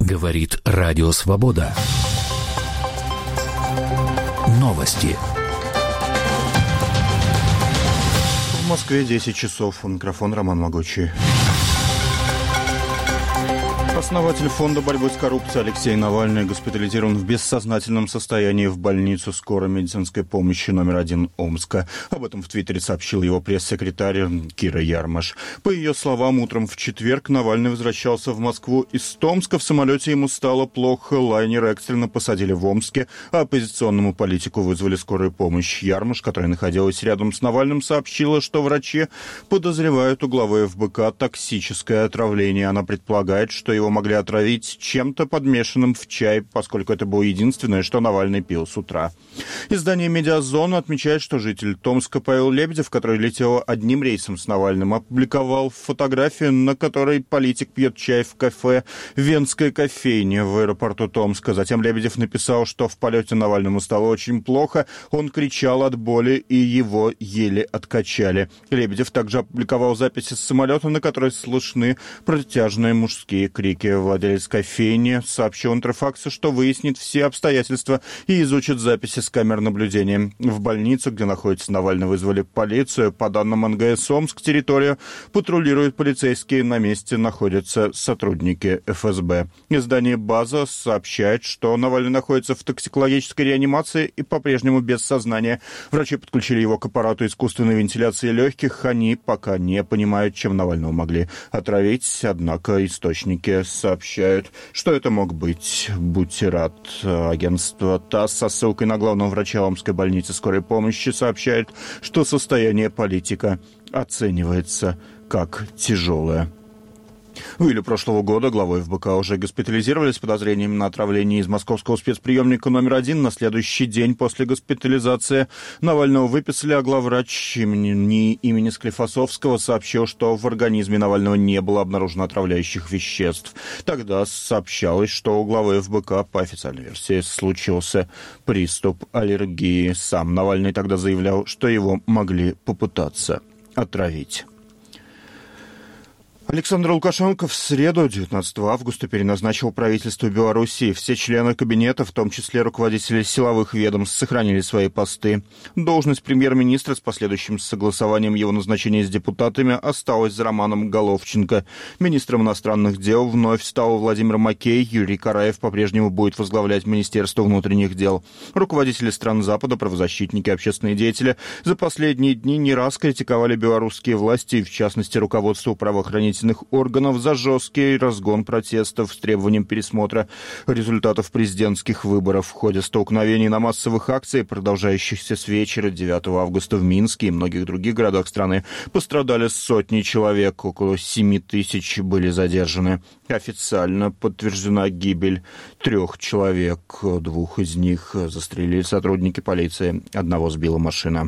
Говорит Радио Свобода. Новости. В Москве 10 часов. У микрофона Роман Могучий. Основатель фонда борьбы с коррупцией Алексей Навальный госпитализирован в бессознательном состоянии в больницу скорой медицинской помощи номер 1 Омска. Об этом в Твиттере сообщил его пресс-секретарь Кира Ярмаш. По ее словам, утром в четверг Навальный возвращался в Москву из Томска. В самолете ему стало плохо. Лайнер экстренно посадили в Омске, а оппозиционному политику вызвали скорую помощь. Ярмаш, которая находилась рядом с Навальным, сообщила, что врачи подозревают у главы ФБК токсическое отравление. Она предполагает, что его могли отравить чем-то подмешанным в чай, поскольку это было единственное, что Навальный пил с утра. Издание «Медиазона» отмечает, что житель Томска Павел Лебедев, который летел одним рейсом с Навальным, опубликовал фотографию, на которой политик пьет чай в кафе «Венская кофейня» в аэропорту Томска. Затем Лебедев написал, что в полете Навальному стало очень плохо, он кричал от боли и его еле откачали. Лебедев также опубликовал записи с самолета, на которой слышны протяжные мужские крики. Владелец кофейни сообщил Интерфаксу, что выяснит все обстоятельства и изучит записи с камер наблюдения. В больницу, где находится Навальный, вызвали полицию. По данным МНГС Омск, территорию патрулируют полицейские. На месте находятся сотрудники ФСБ. Издание «База» сообщает, что Навальный находится в токсикологической реанимации и по-прежнему без сознания. Врачи подключили его к аппарату искусственной вентиляции легких. Они пока не понимают, чем Навального могли отравить, однако источники сообщают, что это мог быть бутират. Агентство ТАСС со ссылкой на главного врача Омской больницы скорой помощи сообщает, что состояние политика оценивается как тяжелое. В июле прошлого года главой ФБК уже госпитализировали с подозрением на отравление из московского спецприемника номер 1. На следующий день после госпитализации Навального выписали, а главврач имени Склифосовского сообщил, что в организме Навального не было обнаружено отравляющих веществ. Тогда сообщалось, что у главы ФБК, по официальной версии, случился приступ аллергии. Сам Навальный тогда заявлял, что его могли попытаться отравить. Александр Лукашенко в среду, 19 августа, переназначил правительство Белоруссии. Все члены кабинета, в том числе руководители силовых ведомств, сохранили свои посты. Должность премьер-министра с последующим согласованием его назначения с депутатами осталась за Романом Головченко. Министром иностранных дел вновь стал Владимир Макей. Юрий Караев по-прежнему будет возглавлять Министерство внутренних дел. Руководители стран Запада, правозащитники, общественные деятели за последние дни не раз критиковали белорусские власти, и в частности руководство правоохранительных органов, за жесткий разгон протестов с требованием пересмотра результатов президентских выборов. В ходе столкновений на массовых акциях, продолжающихся с вечера 9 августа в Минске и многих других городах страны, пострадали сотни человек, около 7 тысяч были задержаны. Официально подтверждена гибель 3 человек, 2 из них застрелили сотрудники полиции, 1 сбила машина.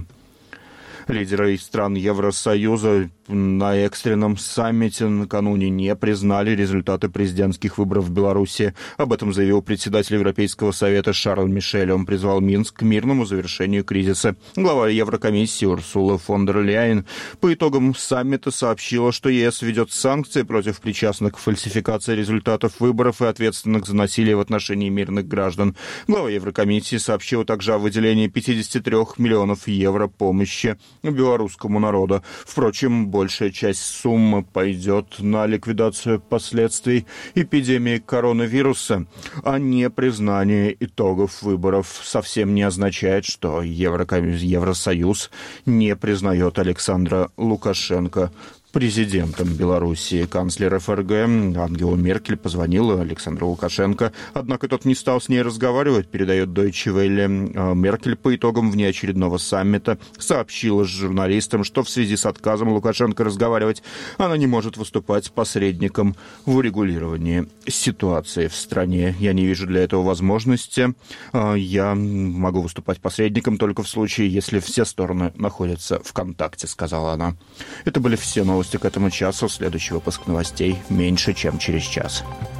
Лидеры стран Евросоюза на экстренном саммите накануне не признали результаты президентских выборов в Беларуси. Об этом заявил председатель Европейского совета Шарль Мишель. Он призвал Минск к мирному завершению кризиса. Глава Еврокомиссии Урсула фон дер Ляйен по итогам саммита сообщила, что ЕС ведет санкции против причастных к фальсификации результатов выборов и ответственных за насилие в отношении мирных граждан. Глава Еврокомиссии сообщила также о выделении 53 миллионов евро помощи белорусскому народу. Впрочем, большая часть суммы пойдет на ликвидацию последствий эпидемии коронавируса, а не признание итогов выборов совсем не означает, что Евросоюз не признает Александра Лукашенко президентом Белоруссии. Канцлер ФРГ Ангела Меркель позвонила Александру Лукашенко, однако тот не стал с ней разговаривать, передает Deutsche Welle. Меркель по итогам внеочередного саммита сообщила журналистам, что в связи с отказом Лукашенко разговаривать она не может выступать посредником в урегулировании ситуации в стране. Я не вижу для этого возможности. Я могу выступать посредником только в случае, если все стороны находятся в контакте, сказала она. Это были все новости к этому часу. Следующий выпуск новостей меньше, чем через час.